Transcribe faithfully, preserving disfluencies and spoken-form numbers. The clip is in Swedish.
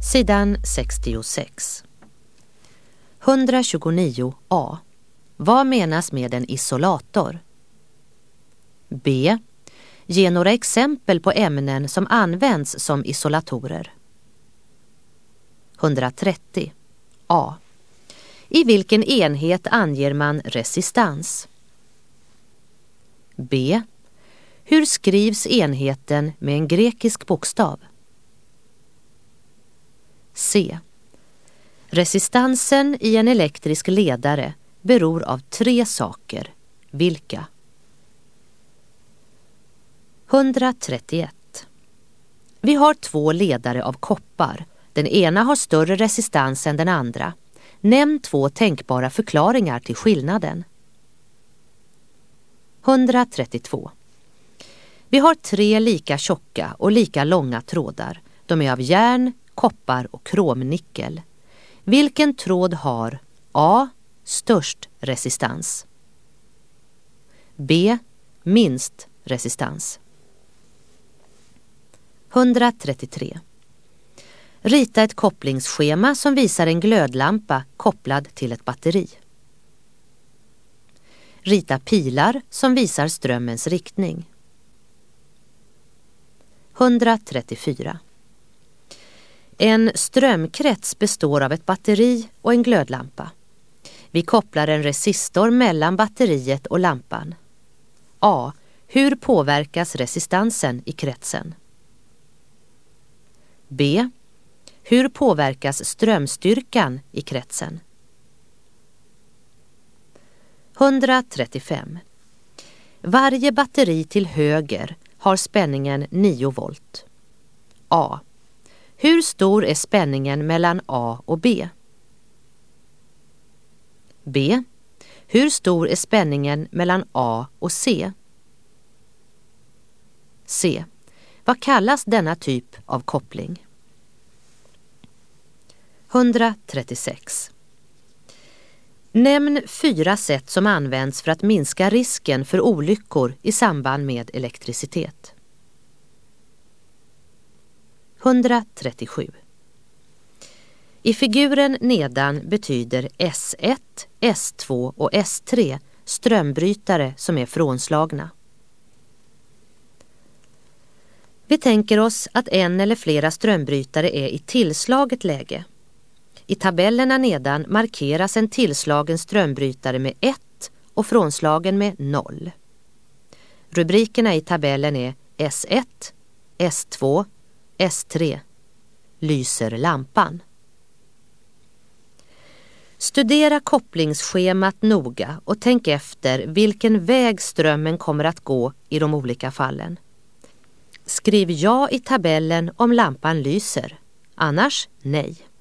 Sidan sextiosex. etthundratjugonio A. Vad menas med en isolator? B. Ge några exempel på ämnen som används som isolatorer. etthundratrettio A. I vilken enhet anger man resistans? B. Hur skrivs enheten med en grekisk bokstav? C. Resistansen i en elektrisk ledare beror av tre saker. Vilka? etthundratrettioett. Vi har två ledare av koppar. Den ena har större resistans än den andra. Nämn två tänkbara förklaringar till skillnaden. etthundratrettiotvå. Vi har tre lika tjocka och lika långa trådar. De är av järn, koppar och kromnickel. Vilken tråd har A. Störst resistans? B. Minst resistans? etthundratrettiotre. Rita ett kopplingsschema som visar en glödlampa kopplad till ett batteri. Rita pilar som visar strömmens riktning. etthundratrettiofyra. En strömkrets består av ett batteri och en glödlampa. Vi kopplar en resistor mellan batteriet och lampan. A. Hur påverkas resistansen i kretsen? B. Hur påverkas strömstyrkan i kretsen? etthundratrettiofem. Varje batteri till höger har spänningen nio volt. A. Hur stor är spänningen mellan A och B? B. Hur stor är spänningen mellan A och C? C. Vad kallas denna typ av koppling? etthundratrettiosex. Nämn fyra sätt som används för att minska risken för olyckor i samband med elektricitet. etthundratrettiosju. I figuren nedan betyder S ett, S två och S tre strömbrytare som är frånslagna. Vi tänker oss att en eller flera strömbrytare är i tillslaget läge. I tabellerna nedan markeras en tillslagen strömbrytare med ett och frånslagen med noll. Rubrikerna i tabellen är S ett, S två, S tre. Lyser lampan? Studera kopplingsschemat noga och tänk efter vilken väg strömmen kommer att gå i de olika fallen. Skriv ja i tabellen om lampan lyser, annars nej.